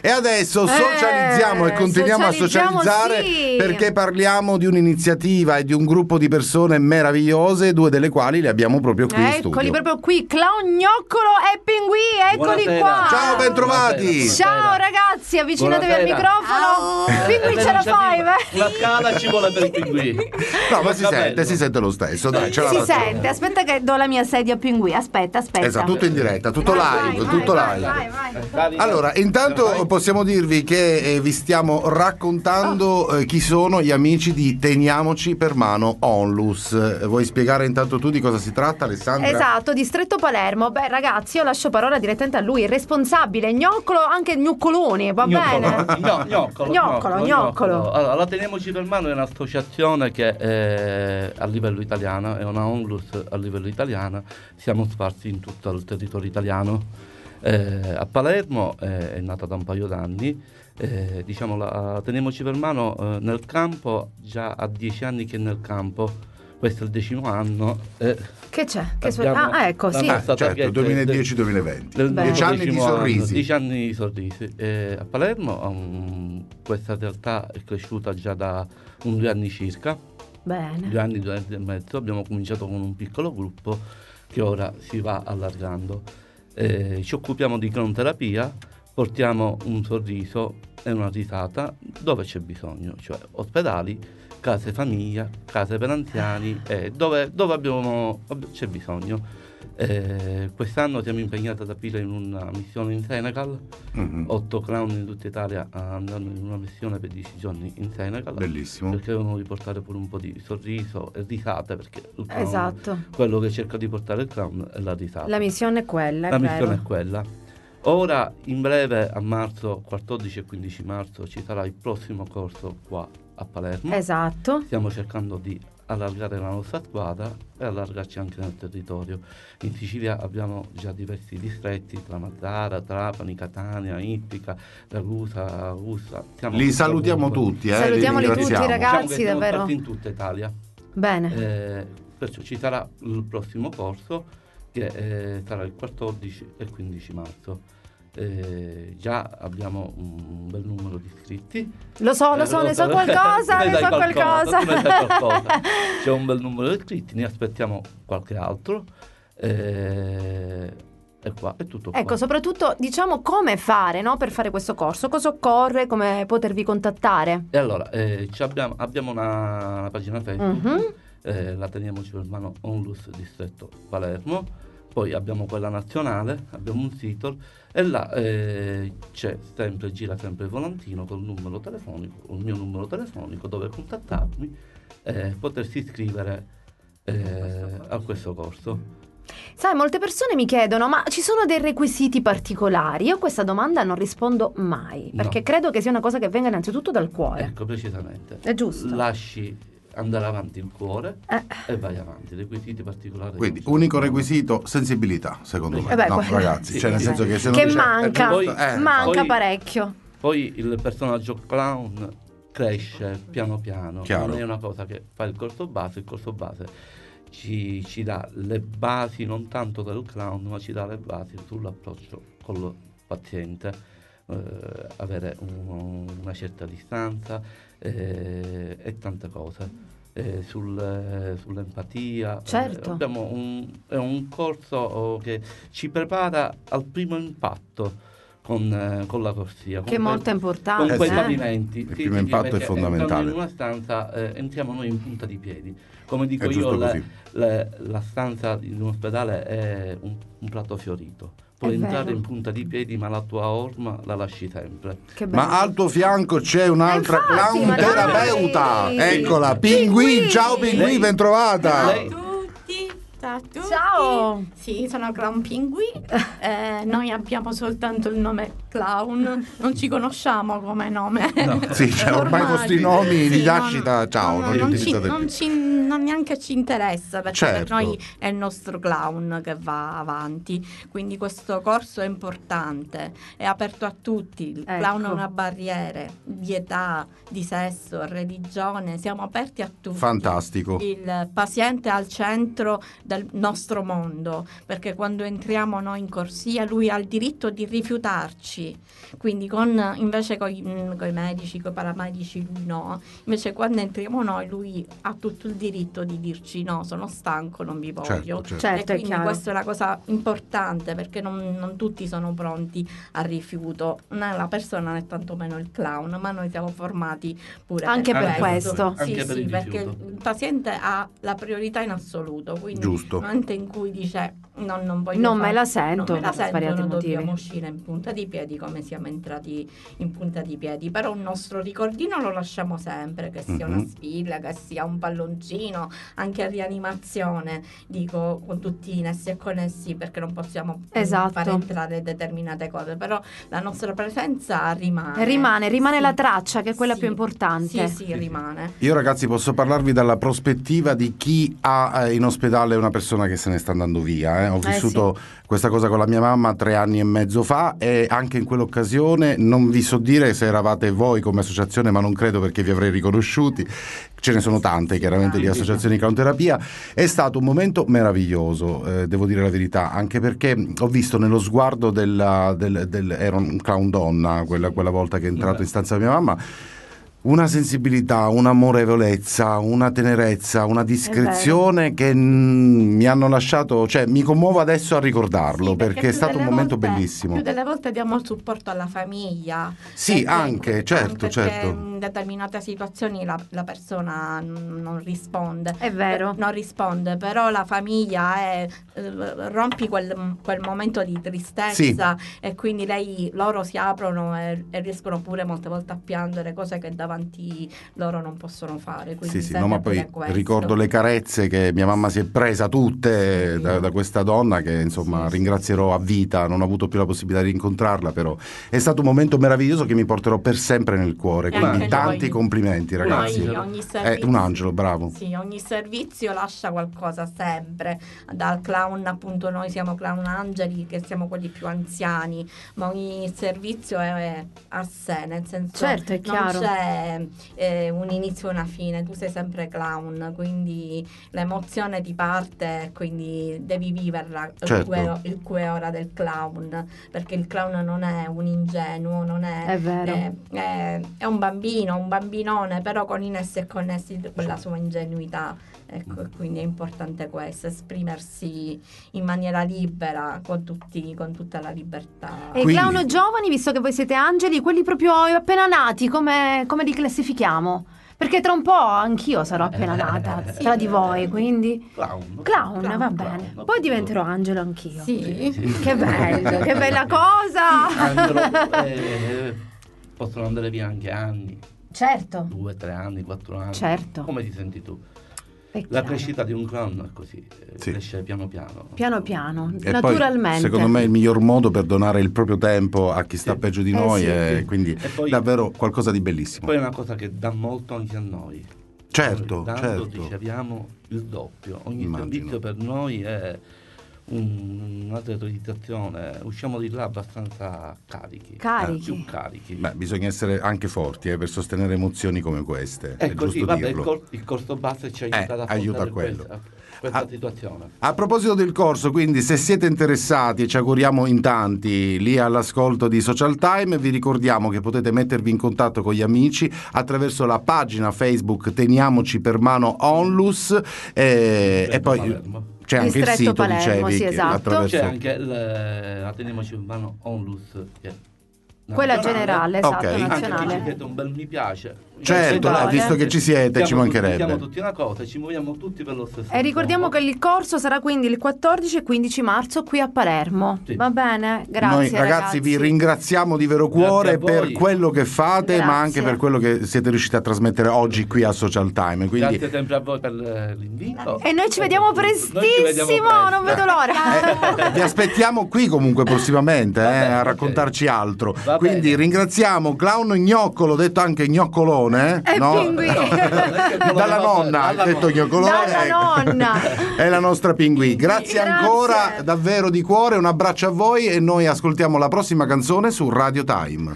E adesso socializziamo e continuiamo a socializzare, sì, perché parliamo di un'iniziativa e di un gruppo di persone meravigliose, due delle quali le abbiamo proprio qui in studio. Eccoli proprio qui, Clown, Gnoccolo e Pinguì, eccoli Buonasera. qua. Ciao, bentrovati. Ciao ragazzi, avvicinatevi al Buonasera. microfono. Pinguì, ce la fai, beh? La scala ci vuole per i pinguì. No, ma si sente lo stesso, dai, ce la Si faccio. sente, aspetta che do la mia sedia a Pinguì, aspetta. Esatto, tutto in diretta, tutto live, tutto live. Vai. Allora, intanto possiamo dirvi che vi stiamo raccontando chi sono gli amici di Teniamoci per Mano Onlus. Vuoi spiegare intanto tu di cosa si tratta, Alessandra? Esatto, distretto Palermo. Beh ragazzi, io lascio parola direttamente a lui, il responsabile, Gnoccolo, anche Gnoccoloni, va bene? Gnoccolo. Allora, la Teniamoci per Mano è un'associazione che a livello italiano, è una Onlus a livello italiano, siamo sparsi in tutto il territorio italiano. A Palermo è nata da un paio d'anni, diciamo la Teniamoci per Mano nel campo, già ha 10 anni che è nel campo, questo è il 10° anno. Che c'è? Ecco, la sì. nostra Certo, target 2010-2020. Beh. 10 anni di sorrisi. 10 anni di sorrisi. A Palermo questa realtà è cresciuta già da 2 anni circa. Bene. 2 anni e mezzo. Abbiamo cominciato con un piccolo gruppo che ora si va allargando. Ci occupiamo di clownterapia, portiamo un sorriso e una risata dove c'è bisogno, cioè ospedali, case famiglia, case per anziani, dove c'è bisogno. Quest'anno siamo impegnati ad aprire in una missione in Senegal, 8 clown in tutta Italia andranno in una missione per 10 giorni in Senegal. Bellissimo. Perché devono riportare pure un po' di sorriso e risate, perché il clown, Esatto. quello che cerca di portare il clown è la risata. La missione è quella, La è missione vero. è quella. Ora, in breve, a marzo, 14 e 15 marzo, ci sarà il prossimo corso qua a Palermo. Esatto. Stiamo cercando di allargare la nostra squadra e allargarci anche nel territorio. In Sicilia abbiamo già diversi distretti, tra Mazara, Trapani, Catania, Ittica, Ragusa, Augusta. Li salutiamo tutti, Salutiamoli li tutti, ringraziamo. ragazzi. Diciamo che siamo davvero. stati in tutta Italia. Bene. Perciò ci sarà il prossimo corso che sarà il 14 e 15 marzo. Già abbiamo un bel numero di iscritti. Lo so, ne so qualcosa, Tu ne so qualcosa. tu ne sai qualcosa. C'è un bel numero di iscritti, ne aspettiamo qualche altro. E qua è tutto qua. Ecco, soprattutto diciamo come fare, no, per fare questo corso, cosa occorre, come potervi contattare. E allora abbiamo una pagina Facebook, la Teniamoci per Mano Onlus Distretto Palermo. Poi abbiamo quella nazionale, abbiamo un sito e là gira sempre il volantino col numero telefonico, il mio numero telefonico, dove contattarmi e potersi iscrivere a questo corso. Sai, molte persone mi chiedono, ma ci sono dei requisiti particolari? Io a questa domanda non rispondo mai, perché credo che sia una cosa che venga innanzitutto dal cuore. Ecco, precisamente. È giusto. Lasci andare avanti il cuore e vai avanti. Requisiti particolari. Quindi unico requisito sensibilità, secondo me. Beh, No, quello- ragazzi, sì, cioè nel sì. senso che se non Che dice- manca, poi- manca poi- parecchio. Poi il personaggio clown cresce piano piano. Chiaro. Non è una cosa che fa il corso base ci dà le basi non tanto del clown, ma ci dà le basi sull'approccio col paziente, avere una certa distanza e tante cose. Sull'empatia. Certo. È un corso che ci prepara al primo impatto con la corsia. Che è molto importante. Con quei sì. pavimenti. Il primo impatto è perché fondamentale. entrando in una stanza entriamo noi in punta di piedi. Come dico È giusto io, così. la stanza di un ospedale è un prato fiorito. Puoi È entrare vero. in punta di piedi, ma la tua orma la lasci sempre. Che bello. Ma al tuo fianco c'è un'altra infatti, clown ma dai! terapeuta. Eccola, Pinguì, ciao Pinguì, Lei- bentrovata. lei- Ciao a tutti. Ciao. Sì, sono Clown Pinguì. Noi abbiamo soltanto il nome Clown, non ci conosciamo come nome. Sì, cioè, ormai Normali. questi nomi di Sì, nascita, ciao, non li utilizzate più. non neanche ci interessa, perché Certo. per noi è il nostro clown che va avanti. Quindi questo corso è importante, è aperto a tutti. Il clown Ecco. non ha barriere di età, di sesso, religione, siamo aperti a tutti. Fantastico. Il paziente è al centro del nostro mondo, perché quando entriamo noi in corsia lui ha il diritto di rifiutarci sì. Quindi invece con i medici, con i paramedici lui no, invece quando entriamo noi lui ha tutto il diritto di dirci no, sono stanco, non vi voglio. Certo, E è quindi chiaro. questa è una cosa importante, perché non tutti sono pronti al rifiuto, né la persona né tantomeno il clown, ma noi siamo formati pure Anche per questo. questo. Sì, Anche per il perché rifiuto. il paziente ha la priorità in assoluto, quindi Giusto. nel momento in cui dice non voglio Non fare, me la sento, non me la per svariati sento, noi motivi. dobbiamo uscire in punta di piedi come siamo entrati in punta di piedi, però un nostro ricordino lo lasciamo sempre, che sia una spilla, che sia un palloncino, anche a rianimazione, dico, con tutti i nessi e connessi, perché non possiamo Esatto. fare entrare determinate cose, però la nostra presenza rimane. Rimane Sì. la traccia, che è quella Sì. più importante. Sì, rimane. Io ragazzi posso parlarvi dalla prospettiva di chi ha in ospedale una persona che se ne sta andando via. Ho vissuto questa cosa con la mia mamma 3 anni e mezzo fa, e anche in quell'occasione non vi so dire se eravate voi come associazione, ma non credo, perché vi avrei riconosciuti. Ce ne sono tante chiaramente di associazioni di clownterapia. È stato un momento meraviglioso, devo dire la verità, anche perché ho visto nello sguardo era un clown donna quella volta che è entrato in stanza mia mamma, una sensibilità, un'amorevolezza, una tenerezza, una discrezione che mi hanno lasciato, cioè mi commuovo adesso a ricordarlo, Sì, perché è stato un momento bellissimo. Più delle volte diamo il supporto alla famiglia. Sì, perché- anche, certo, perché certo. in determinate situazioni la persona non risponde. È vero. Non risponde, però la famiglia rompi quel momento di tristezza, e quindi loro si aprono e riescono pure molte volte a piangere, cose che davanti loro non possono fare. Quindi Sì, serve no, ma pure poi questo. ricordo le carezze che mia mamma si è presa tutte da questa donna, che insomma ringrazierò a vita. Non ho avuto più la possibilità di incontrarla, però è stato un momento meraviglioso che mi porterò per sempre nel cuore, E quindi anche tanti noi. complimenti ragazzi. Noi ogni È servizio, un angelo, bravo. Sì, ogni servizio lascia qualcosa sempre. Dal clown, appunto, noi siamo clown angeli, che siamo quelli più anziani, ma ogni servizio è a sé, nel senso, Certo, è chiaro. non c'è un inizio e una fine, tu sei sempre clown, quindi l'emozione ti parte, quindi devi viverla, Certo. il cui ora del clown, perché il clown non è un ingenuo, non È vero. è un bambino, un bambinone, però con i nessi e connessi quella sua ingenuità. Ecco, e quindi è importante questo, esprimersi in maniera libera, con tutta la libertà. E i Quindi- clown giovani, visto che voi siete angeli, quelli proprio appena nati, come li classifichiamo? Perché tra un po' anch'io sarò appena nata, tra di voi, quindi... Clown, va bene. clown, Poi diventerò angelo anch'io. Sì. Che bello, che bella cosa! Angelo, possono andare via anche anni, Certo, 2, 3 anni, 4 anni. Certo. Come ti senti tu? è La chiaro. crescita di un clown è così, Sì. cresce piano piano. Piano piano, E naturalmente. poi, secondo me, è il miglior modo per donare il proprio tempo a chi sta Sì. peggio di noi, sì. e quindi E poi- davvero qualcosa di bellissimo. Poi è una cosa che dà molto anche a noi. Certo, Noi dando certo. riceviamo il doppio. Ogni Immagino. servizio per noi è una teorizzazione, usciamo di là abbastanza carichi. Carichi. Più carichi. Beh, bisogna essere anche forti per sostenere emozioni come queste, È è così, giusto vabbè, dirlo. il corso base ci aiuta ad aiuta affrontare quello. questa Ah. situazione. A proposito del corso, quindi, se siete interessati, e ci auguriamo in tanti lì all'ascolto di Social Time, vi ricordiamo che potete mettervi in contatto con gli amici attraverso la pagina Facebook Teniamoci per mano Onlus, e poi Palermo. c'è anche il Distretto sito, Palermo, dicevi, sì, che esatto. attraverso... C'è anche la teniamoci in mano Onlus, che è Quella nazionale. generale, esatto, Ok. Anche qui ci nazionale. siete un bel mi piace. Certo, Sì, visto che ci siete, ci mancherebbe. Siamo tutti una cosa, ci muoviamo tutti per lo stesso E ricordiamo scopo. che il corso sarà quindi il 14 e 15 marzo qui a Palermo. Sì. Va bene? Grazie. Noi ragazzi vi ringraziamo di vero cuore Grazie a voi. per quello che fate, ma anche Grazie. per quello che siete riusciti a trasmettere oggi qui a Social Time. Quindi Grazie sempre a voi per l'invito. E noi ci vediamo Noi ci vediamo prestissimo, presto. non vedo l'ora. vi aspettiamo qui comunque prossimamente bene, a ok. raccontarci altro. Va Quindi bene. ringraziamo Clown Gnoccolo, detto anche Gnoccolone, E no? Pinguì. Dalla nonna, detto Gnoccolone. Dalla nonna. È la nostra Pinguì. Grazie ancora, davvero di cuore, un abbraccio a voi, e noi ascoltiamo la prossima canzone su Radio Time.